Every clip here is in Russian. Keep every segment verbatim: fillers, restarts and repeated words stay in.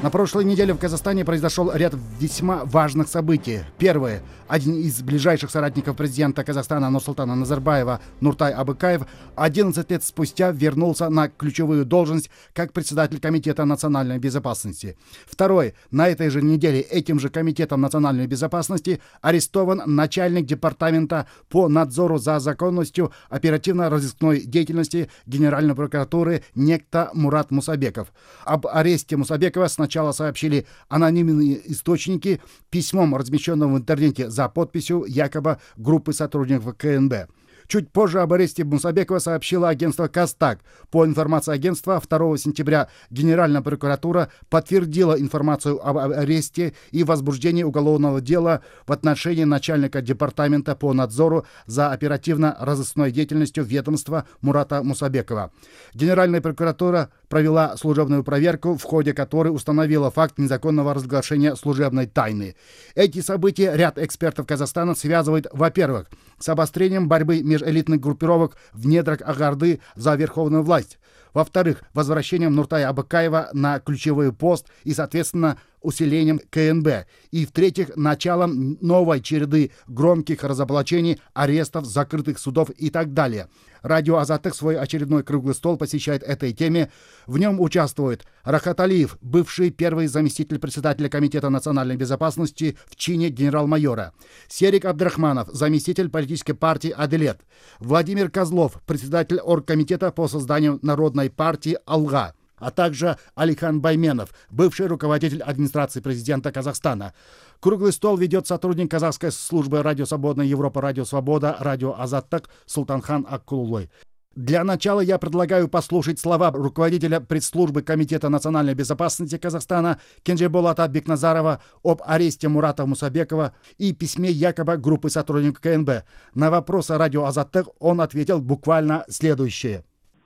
На прошлой неделе в Казахстане произошел ряд весьма важных событий. Первое. Один из ближайших соратников президента Казахстана Нурсултана Назарбаева, Нуртай Абыкаев, одиннадцать лет спустя вернулся на ключевую должность как председатель Комитета национальной безопасности. Второе. На этой же неделе этим же Комитетом национальной безопасности арестован начальник департамента по надзору за законностью оперативно-розыскной деятельности Генеральной прокуратуры некто Мурат Мусабеков. Об аресте Мусабекова сначала сообщили анонимные источники письмом, размещенным в интернете за подписью якобы группы сотрудников КНБ. Чуть позже об аресте Мусабекова сообщило агентство «Казтаг». По информации агентства, второго сентября Генеральная прокуратура подтвердила информацию об аресте и возбуждении уголовного дела в отношении начальника департамента по надзору за оперативно-розыскной деятельностью ведомства Мурата Мусабекова. Генеральная прокуратура провела служебную проверку, в ходе которой установила факт незаконного разглашения служебной тайны. Эти события ряд экспертов Казахстана связывают, во-первых, с обострением борьбы межэлитных группировок в недрах Агарды за верховную власть. Во-вторых, возвращением Нуртая Абыкаева на ключевой пост и, соответственно, усилением КНБ. И, в-третьих, началом новой череды громких разоблачений, арестов, закрытых судов и так далее. Радио Азаттык свой очередной круглый стол посвящает этой теме. В нем участвует Рахат Алиев, бывший первый заместитель председателя Комитета национальной безопасности в чине генерал-майора, Серик Абдрахманов, заместитель политической партии «Аделет», Владимир Козлов, председатель оргкомитета по созданию Народной партии «Алга», а также Алихан Байменов, бывший руководитель администрации президента Казахстана. Круглый стол ведет сотрудник казахской службы «Радио Свободная Европа», «Радио Свобода», «Радио Азаттык» Султанхан Аккулулой. Для начала я предлагаю послушать слова руководителя пресс-службы Комитета национальной безопасности Казахстана Кенжеболата Бекназарова об аресте Мурата Мусабекова и письме якобы группы сотрудников КНБ. На вопросы «Радио Азаттык» он ответил буквально следующее.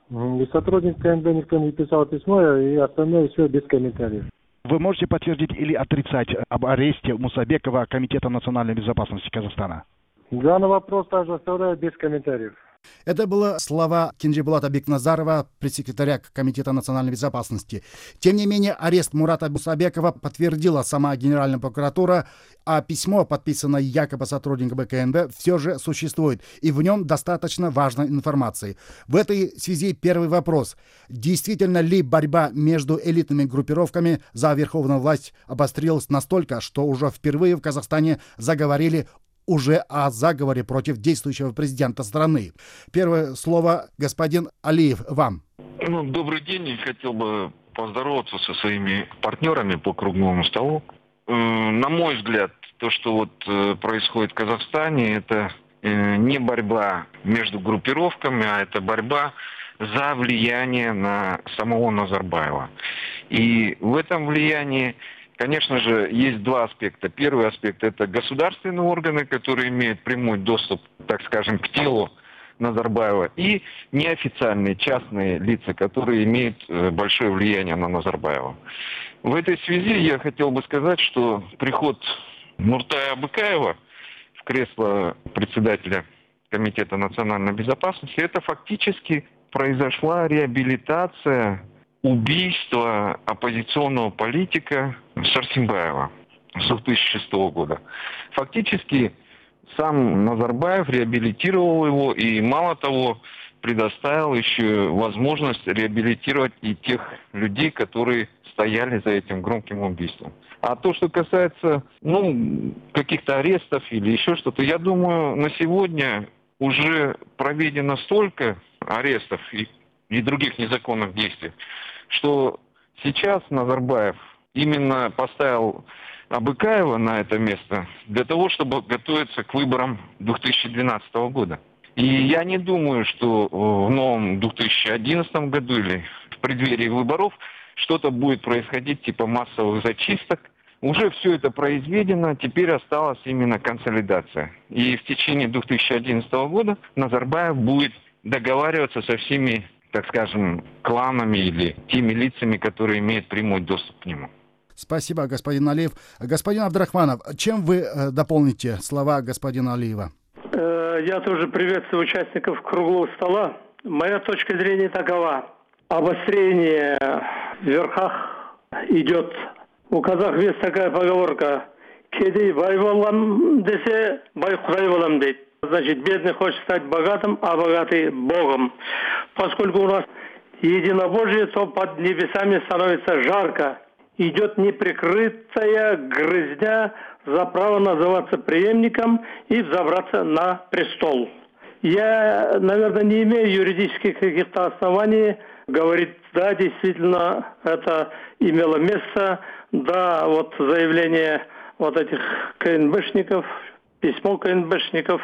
И сотрудник КНБ никто не писал письмо, и остальное все без комментариев. Вы можете подтвердить или отрицать об аресте Мусабекова Комитетом национальной безопасности Казахстана? Данный вопрос также оставляю без комментариев. Это были слова Кенжеболата Бекназарова, пресс-секретаря Комитета национальной безопасности. Тем не менее, арест Мурата Мусабекова подтвердила сама Генеральная прокуратура, а письмо, подписанное якобы сотрудником КНБ, все же существует, и в нем достаточно важной информации. В этой связи первый вопрос. Действительно ли борьба между элитными группировками за верховную власть обострилась настолько, что уже впервые в Казахстане заговорили уже о заговоре против действующего президента страны? Первое слово, господин Алиев, вам. Ну, добрый день. Я хотел бы поздороваться со своими партнерами по круглому столу. Э, на мой взгляд, то, что вот э, происходит в Казахстане, это э, не борьба между группировками, а это борьба за влияние на самого Назарбаева. И в этом влиянии, конечно же, есть два аспекта. Первый аспект – это государственные органы, которые имеют прямой доступ, так скажем, к телу Назарбаева, и неофициальные частные лица, которые имеют большое влияние на Назарбаева. В этой связи я хотел бы сказать, что приход Нуртая Абыкаева в кресло председателя Комитета национальной безопасности – это фактически произошла реабилитация убийство оппозиционного политика Сарсембаева с две тысячи шестого года. Фактически сам Назарбаев реабилитировал его и, мало того, предоставил еще возможность реабилитировать и тех людей, которые стояли за этим громким убийством. А то, что касается ну, каких-то арестов или еще что-то, я думаю, на сегодня уже проведено столько арестов и, и других незаконных действий, что сейчас Назарбаев именно поставил Абыкаева на это место для того, чтобы готовиться к выборам две тысячи двенадцатого года. И я не думаю, что в новом две тысячи одиннадцатом году или в преддверии выборов что-то будет происходить типа массовых зачисток. Уже все это произведено, теперь осталась именно консолидация. И в течение две тысячи одиннадцатого года Назарбаев будет договариваться со всеми, так скажем, кланами или теми лицами, которые имеют прямой доступ к нему. Спасибо, господин Алиев. Господин Абдрахманов, чем вы э, дополните слова господина Алиева? Я тоже приветствую участников круглого стола. Моя точка зрения такова. Обострение в верхах идет У казах есть такая поговорка: «Кедей бай болам десе, бай худай болам» deyт. Значит, бедный хочет стать богатым, а богатый Богом. Поскольку у нас единобожие, то под небесами становится жарко. Идет неприкрытая грызня за право называться преемником и взобраться на престол. Я, наверное, не имею юридических каких-то оснований говорить, да, действительно, это имело место, да, вот заявление вот этих КНБшников, письмо КНБшников,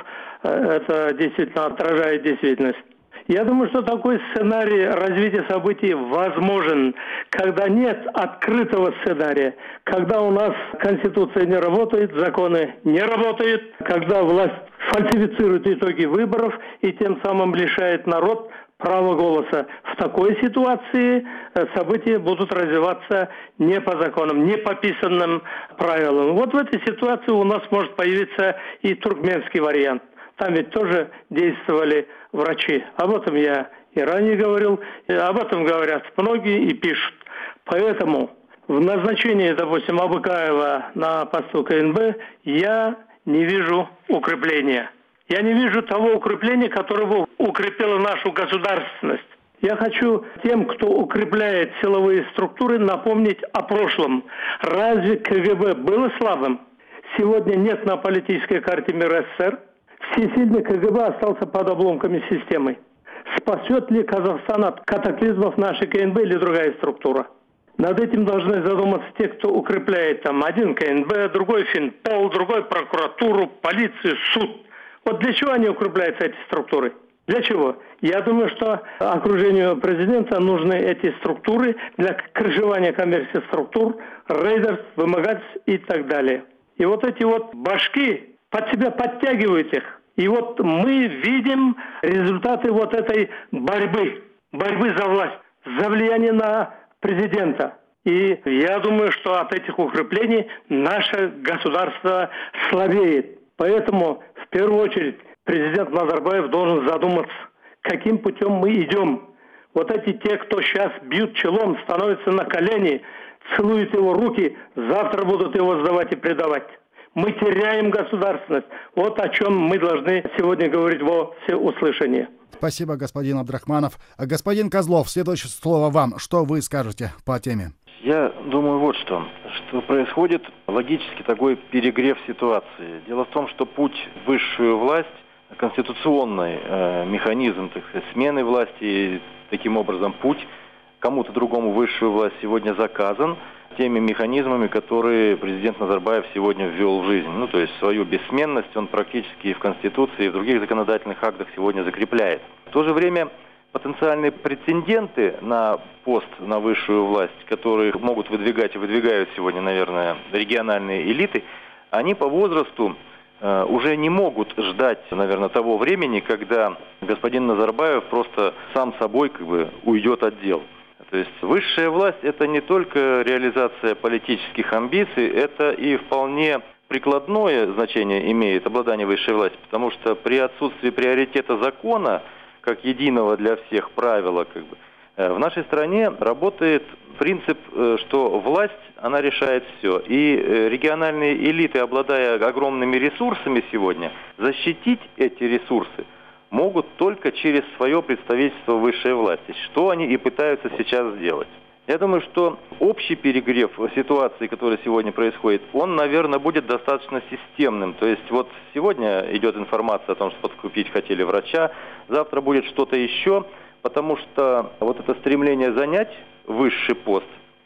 это действительно отражает действительность. Я думаю, что такой сценарий развития событий возможен, когда нет открытого сценария, когда у нас Конституция не работает, законы не работают, когда власть фальсифицирует итоги выборов и тем самым лишает народ права голоса. В такой ситуации события будут развиваться не по законам, не по писанным правилам. Вот в этой ситуации у нас может появиться и туркменский вариант. Там ведь тоже действовали врачи. Об этом я и ранее говорил, и об этом говорят многие и пишут. Поэтому в назначении, допустим, Абыкаева на посту КНБ я не вижу укрепления. Я не вижу того укрепления, которое бы укрепило нашу государственность. Я хочу тем, кто укрепляет силовые структуры, напомнить о прошлом. Разве КГБ было слабым? Сегодня нет на политической карте мира СССР. Всесильный КГБ остался под обломками системы. Спасет ли Казахстан от катаклизмов нашей КНБ или другая структура? Над этим должны задуматься те, кто укрепляет там один КНБ, другой Финпол, другой прокуратуру, полицию, суд. Вот для чего они укрепляются, эти структуры? Для чего? Я думаю, что окружению президента нужны эти структуры для крышевания коммерческих структур, рейдерств, вымогательств и так далее. И вот эти вот башки под себя подтягивают их. И вот мы видим результаты вот этой борьбы, борьбы за власть, за влияние на президента. И я думаю, что от этих укреплений наше государство слабеет. Поэтому в первую очередь президент Назарбаев должен задуматься, каким путем мы идем. Вот эти те, кто сейчас бьют челом, становятся на колени, целуют его руки, завтра будут его сдавать и предавать. Мы теряем государственность. Вот о чем мы должны сегодня говорить во всеуслышание. Спасибо, господин Абдрахманов. Господин Козлов, следующее слово вам. Что вы скажете по теме? Я думаю вот что, что происходит логически такой перегрев ситуации. Дело в том, что путь в высшую власть, конституционный э, механизм, так сказать, смены власти, таким образом путь кому-то другому высшую власть сегодня заказан теми механизмами, которые президент Назарбаев сегодня ввел в жизнь. Ну, то есть свою бессменность он практически и в Конституции, и в других законодательных актах сегодня закрепляет. В то же время потенциальные претенденты на пост, на высшую власть, которые могут выдвигать и выдвигают сегодня, наверное, региональные элиты, они по возрасту э, уже не могут ждать, наверное, того времени, когда господин Назарбаев просто сам собой как бы уйдет от дел. То есть высшая власть – это не только реализация политических амбиций, это и вполне прикладное значение имеет обладание высшей властью, потому что при отсутствии приоритета закона, как единого для всех правила, как бы, в нашей стране работает принцип, что власть, она решает все. И региональные элиты, обладая огромными ресурсами сегодня, защитить эти ресурсы могут только через свое представительство высшей власти, что они и пытаются сейчас сделать. Я думаю, что общий перегрев ситуации, которая сегодня происходит, он, наверное, будет достаточно системным. То есть вот сегодня идет информация о том, что подкупить хотели врача, завтра будет что-то еще, потому что вот это стремление занять высший пост,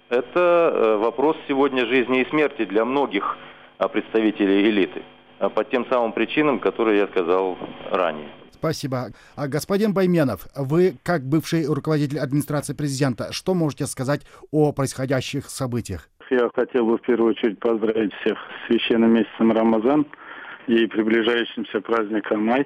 это вопрос сегодня жизни и смерти для многих представителей элиты, по тем самым причинам, которые я сказал ранее. Спасибо. А господин Байменов, вы, как бывший руководитель администрации президента, что можете сказать о происходящих событиях? Я хотел бы в первую очередь поздравить всех с священным месяцем Рамазан и приближающимся праздником Айт.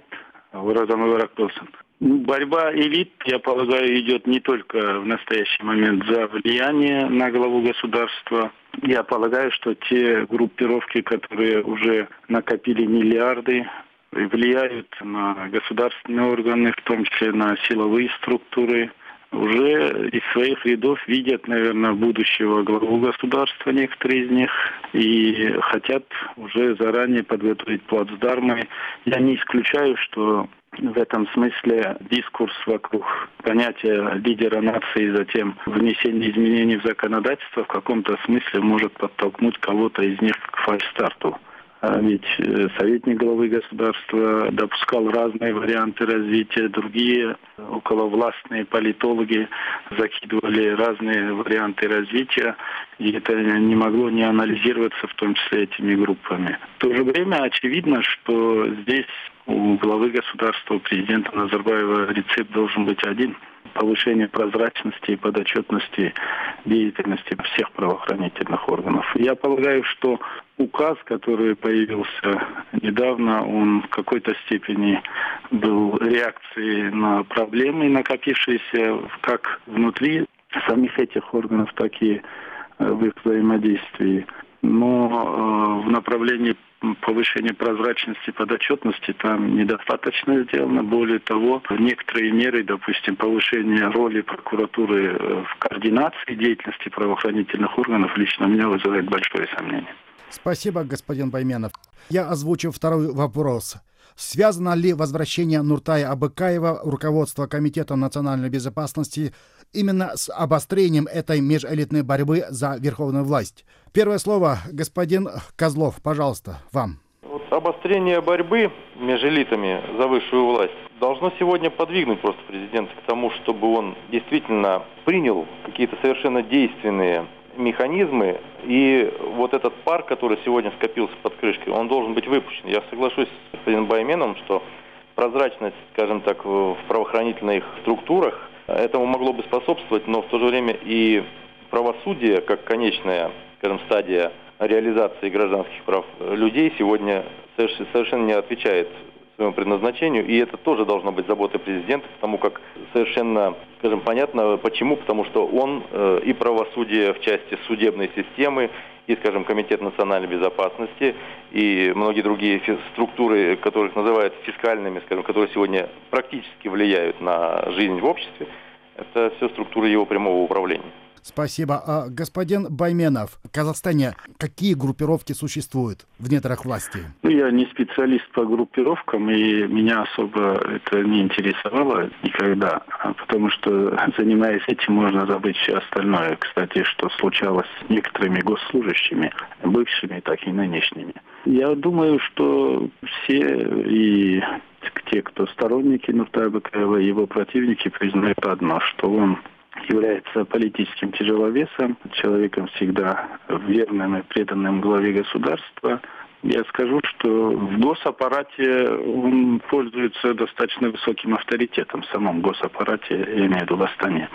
Борьба элит, я полагаю, идет не только в настоящий момент за влияние на главу государства. Я полагаю, что те группировки, которые уже накопили миллиарды, влияют на государственные органы, в том числе на силовые структуры, уже из своих рядов видят, наверное, будущего главу государства некоторые из них и хотят уже заранее подготовить плацдармы. Я не исключаю, что в этом смысле дискурс вокруг понятия лидера нации, затем внесение изменений в законодательство в каком-то смысле может подтолкнуть кого-то из них к фальстарту. А ведь советник главы государства допускал разные варианты развития, другие околовластные политологи закидывали разные варианты развития, и это не могло не анализироваться в том числе этими группами. В то же время очевидно, что здесь у главы государства, у президента Назарбаева рецепт должен быть один – повышение прозрачности и подотчетности деятельности всех правоохранительных органов. Я полагаю, что указ, который появился недавно, он в какой-то степени был реакцией на проблемы, накопившиеся как внутри самих этих органов, так и в их взаимодействии. Но э, в направлении повышения прозрачности и подотчетности там недостаточно сделано. Более того, некоторые меры, допустим, повышение роли прокуратуры в координации деятельности правоохранительных органов, лично меня вызывает большое сомнение. Спасибо, господин Байменов. Я озвучу второй вопрос. Связано ли возвращение Нуртая Абыкаева в руководство Комитета национальной безопасности именно с обострением этой межэлитной борьбы за верховную власть? Первое слово, господин Козлов, пожалуйста, вам. Вот обострение борьбы между элитами за высшую власть должно сегодня подвигнуть просто президента к тому, чтобы он действительно принял какие-то совершенно действенные механизмы, и вот этот пар, который сегодня скопился под крышкой, он должен быть выпущен. Я соглашусь с господином Байменом, что прозрачность, скажем так, в правоохранительных структурах этому могло бы способствовать, но в то же время и правосудие, как конечная, скажем, стадия реализации гражданских прав людей, сегодня совершенно не отвечает своему предназначению, и это тоже должно быть заботой президента, потому как совершенно, скажем, понятно, почему, потому что он э, и правосудие в части судебной системы, и, скажем, Комитет национальной безопасности, и многие другие фи- структуры, которых называют фискальными, скажем, которые сегодня практически влияют на жизнь в обществе, это все структуры его прямого управления. Спасибо. А, господин Байменов, в Казахстане какие группировки существуют в недрах власти? Ну, я не специалист по группировкам, и меня особо это не интересовало никогда, потому что, занимаясь этим, можно забыть все остальное. Кстати, что случалось с некоторыми госслужащими, бывшими, так и нынешними. Я думаю, что все и те, кто сторонники Нуртая Абыкаева, его противники, признают одно, что он является политическим тяжеловесом, человеком всегда верным и преданным главе государства. Я скажу, что в госаппарате он пользуется достаточно высоким авторитетом, в самом госаппарате, я имею в виду в Астане.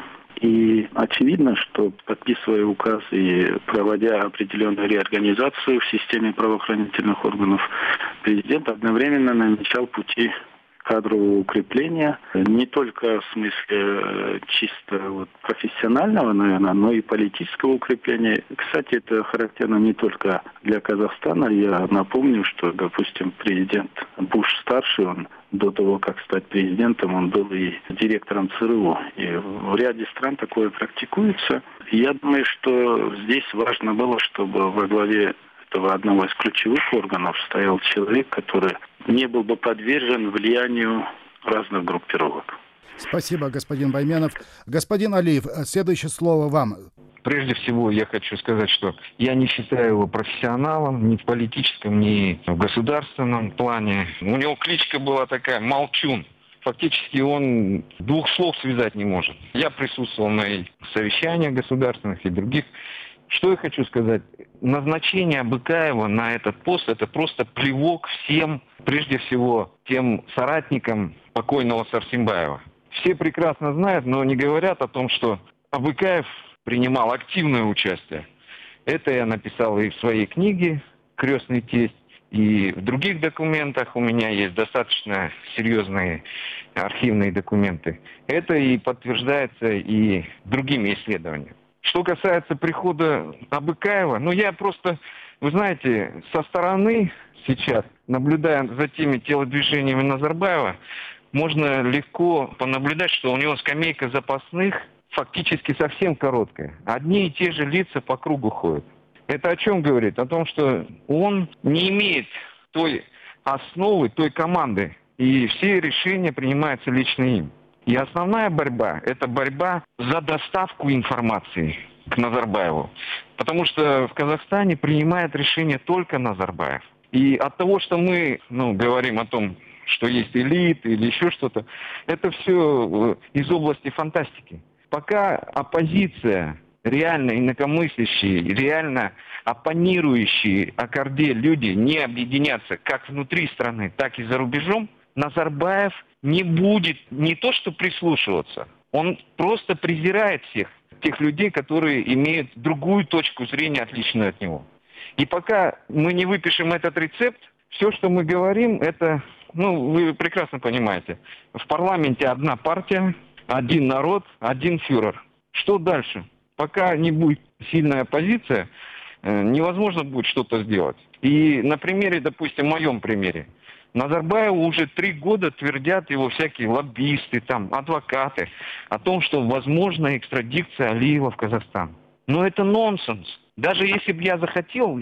И очевидно, что, подписывая указ и проводя определенную реорганизацию в системе правоохранительных органов, президент одновременно намечал пути кадрового укрепления, не только в смысле чисто вот профессионального, наверное, но и политического укрепления. Кстати, это характерно не только для Казахстана. Я напомню, что, допустим, президент Буш-старший, он до того, как стать президентом, он был и директором ЦРУ. И в ряде стран такое практикуется. Я думаю, что здесь важно было, чтобы во главе этого одного из ключевых органов стоял человек, который не был бы подвержен влиянию разных группировок. Спасибо, господин Байменов. Господин Алиев, следующее слово вам. Прежде всего, я хочу сказать, что я не считаю его профессионалом ни в политическом, ни в государственном плане. У него кличка была такая «Молчун». Фактически он двух слов связать не может. Я присутствовал на совещаниях государственных и других. Что я хочу сказать? Назначение Абыкаева на этот пост – это просто плевок всем, прежде всего, тем соратникам покойного Сарсембаева. Все прекрасно знают, но не говорят о том, что Абыкаев принимал активное участие. Это я написал и в своей книге «Крестный тесть», и в других документах у меня есть достаточно серьезные архивные документы. Это и подтверждается и другими исследованиями. Что касается прихода Абыкаева, ну я просто, вы знаете, со стороны сейчас, наблюдая за теми телодвижениями Назарбаева, можно легко понаблюдать, что у него скамейка запасных фактически совсем короткая. Одни и те же лица по кругу ходят. Это о чем говорит? О том, что он не имеет той основы, той команды, и все решения принимаются лично им. И основная борьба – это борьба за доставку информации к Назарбаеву. Потому что в Казахстане принимает решение только Назарбаев. И от того, что мы ну, говорим о том, что есть элита или еще что-то, это все из области фантастики. Пока оппозиция, реально инакомыслящие, реально оппонирующие Акарде люди не объединятся как внутри страны, так и за рубежом, Назарбаев не будет не то что прислушиваться, он просто презирает всех тех людей, которые имеют другую точку зрения, отличную от него. И пока мы не выпишем этот рецепт, все, что мы говорим, это, ну, вы прекрасно понимаете, в парламенте одна партия, один народ, один фюрер. Что дальше? Пока не будет сильная оппозиция, невозможно будет что-то сделать. И на примере, допустим, моем примере, Назарбаеву уже три года твердят его всякие лоббисты, там, адвокаты о том, что возможна экстрадиция Алиева в Казахстан. Но это нонсенс. Даже если бы я захотел,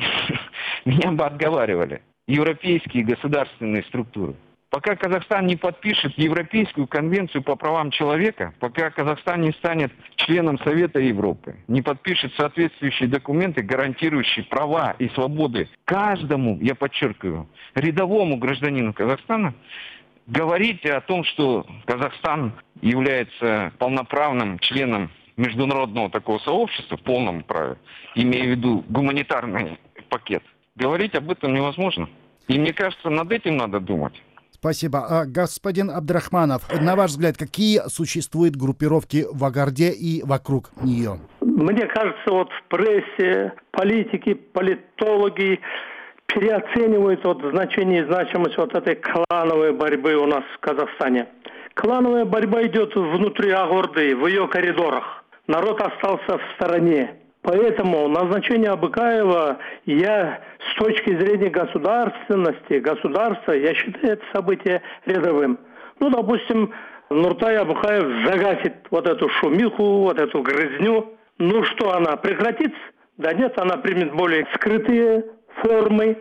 меня бы отговаривали европейские государственные структуры. Пока Казахстан не подпишет Европейскую конвенцию по правам человека, пока Казахстан не станет членом Совета Европы, не подпишет соответствующие документы, гарантирующие права и свободы каждому, я подчеркиваю, рядовому гражданину Казахстана, говорить о том, что Казахстан является полноправным членом международного такого сообщества в полном праве, имея в виду гуманитарный пакет, говорить об этом невозможно. И мне кажется, над этим надо думать. Спасибо. Господин Абдрахманов, на ваш взгляд, какие существуют группировки в Агарде и вокруг нее? Мне кажется, вот в прессе политики, политологи переоценивают вот значение и значимость вот этой клановой борьбы у нас в Казахстане. Клановая борьба идет внутри Агорды, в ее коридорах. Народ остался в стороне. Поэтому назначение Абыкаева, я с точки зрения государственности, государства, я считаю это событие рядовым. Ну, допустим, Нуртай Абыкаев загасит вот эту шумиху, вот эту грызню. Ну что, она прекратится? Да нет, она примет более скрытые формы.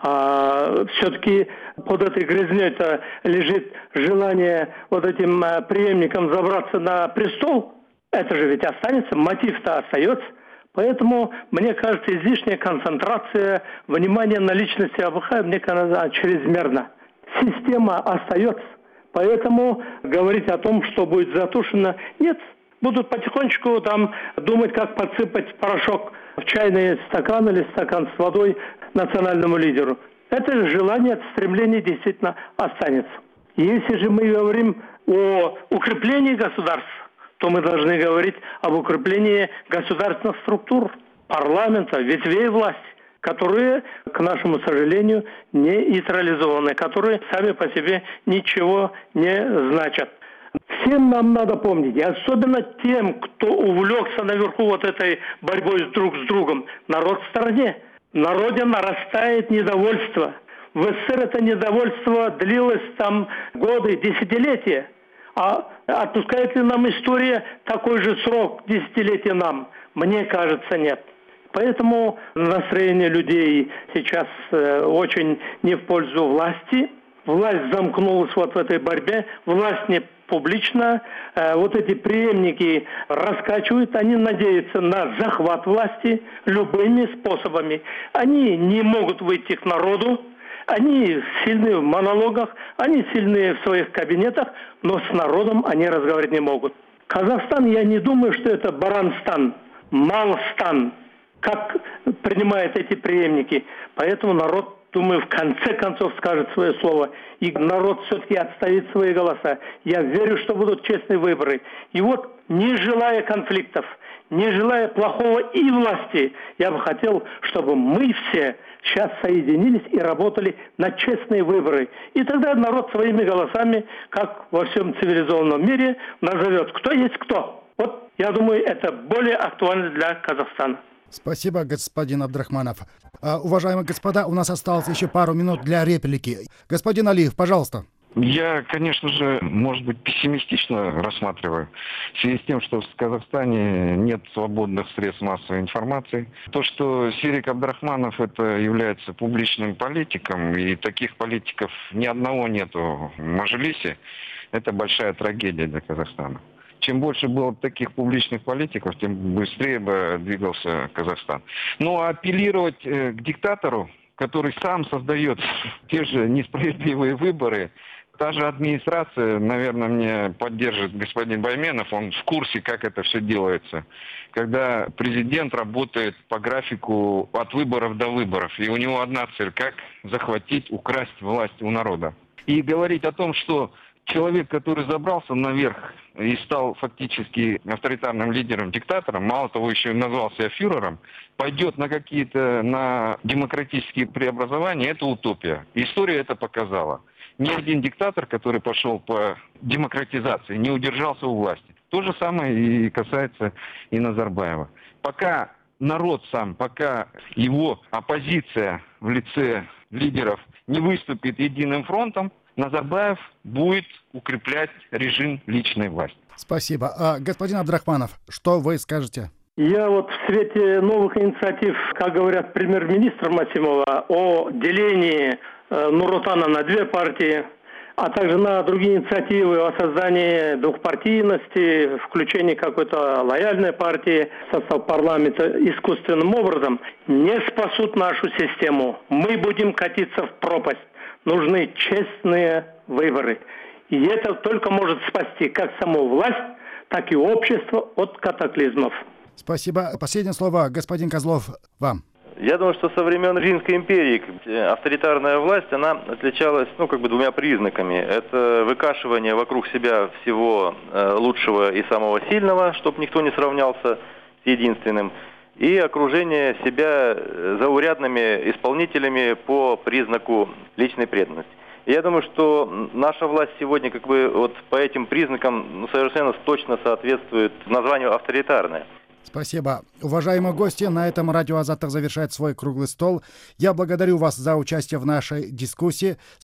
А все-таки под этой грызней-то лежит желание вот этим преемникам забраться на престол. Это же ведь останется, мотив-то остается. Поэтому, мне кажется, излишняя концентрация внимания на личности Абыкаева, мне кажется, чрезмерна. Система остается. Поэтому говорить о том, что будет затушено, нет. Будут потихонечку там думать, как подсыпать порошок в чайный стакан или стакан с водой национальному лидеру. Это желание, это стремление действительно останется. Если же мы говорим о укреплении государства, то мы должны говорить об укреплении государственных структур, парламента, ветвей власти, которые, к нашему сожалению, не нейтрализованы, которые сами по себе ничего не значат. Всем нам надо помнить, и особенно тем, кто увлекся наверху вот этой борьбой друг с другом, народ в стороне. В народе нарастает недовольство. В СССР это недовольство длилось там годы, десятилетия. А отпускает ли нам история такой же срок, десятилетия нам? Мне кажется, нет. Поэтому настроение людей сейчас э, очень не в пользу власти. Власть замкнулась вот в этой борьбе. Власть не публично. Э, вот эти преемники раскачивают. Они надеются на захват власти любыми способами. Они не могут выйти к народу. Они сильны в монологах, они сильны в своих кабинетах, но с народом они разговаривать не могут. Казахстан, я не думаю, что это Баранстан, Малстан, как принимают эти преемники. Поэтому народ, думаю, в конце концов скажет свое слово. И народ все-таки отстоит свои голоса. Я верю, что будут честные выборы. И вот, не желая конфликтов, не желая плохого и власти, я бы хотел, чтобы мы все сейчас соединились и работали на честные выборы. И тогда народ своими голосами, как во всем цивилизованном мире, назовет, кто есть кто. Вот, я думаю, это более актуально для Казахстана. Спасибо, господин Абдрахманов. А, уважаемые господа, у нас осталось еще пару минут для реплики. Господин Алиев, пожалуйста. Я, конечно же, может быть, пессимистично рассматриваю, в связи с тем, что в Казахстане нет свободных средств массовой информации. То, что Серик Абдрахманов это является публичным политиком, и таких политиков ни одного нету в Мажилисе, это большая трагедия для Казахстана. Чем больше было таких публичных политиков, тем быстрее бы двигался Казахстан. Но апеллировать к диктатору, который сам создает те же несправедливые выборы, та же администрация, наверное, мне поддержит господин Байменов, он в курсе, как это все делается. Когда президент работает по графику от выборов до выборов, и у него одна цель, как захватить, украсть власть у народа. И говорить о том, что человек, который забрался наверх и стал фактически авторитарным лидером, диктатором, мало того, еще и назвал себя фюрером, пойдет на какие-то на демократические преобразования, это утопия. История это показала. Ни один диктатор, который пошел по демократизации, не удержался у власти. То же самое и касается и Назарбаева. Пока народ сам, пока его оппозиция в лице лидеров не выступит единым фронтом, Назарбаев будет укреплять режим личной власти. Спасибо. А, господин Абдрахманов, что вы скажете? Я вот в свете новых инициатив, как говорят премьер-министр Масимова, о делении э, Нур-Отана на две партии, а также на другие инициативы о создании двухпартийности, включении какой-то лояльной партии в состав парламента искусственным образом, не спасут нашу систему. Мы будем катиться в пропасть. Нужны честные выборы. И это только может спасти как саму власть, так и общество от катаклизмов. Спасибо. Последнее слово, господин Козлов, вам. Я думаю, что со времен Римской империи авторитарная власть, она отличалась, ну, как бы двумя признаками. Это выкашивание вокруг себя всего лучшего и самого сильного, чтобы никто не сравнялся с единственным, и окружение себя заурядными исполнителями по признаку личной преданности. И я думаю, что наша власть сегодня как бы вот по этим признакам ну, совершенно точно соответствует названию авторитарная. Спасибо. Уважаемые гости, на этом радио Азаттык завершает свой круглый стол. Я благодарю вас за участие в нашей дискуссии.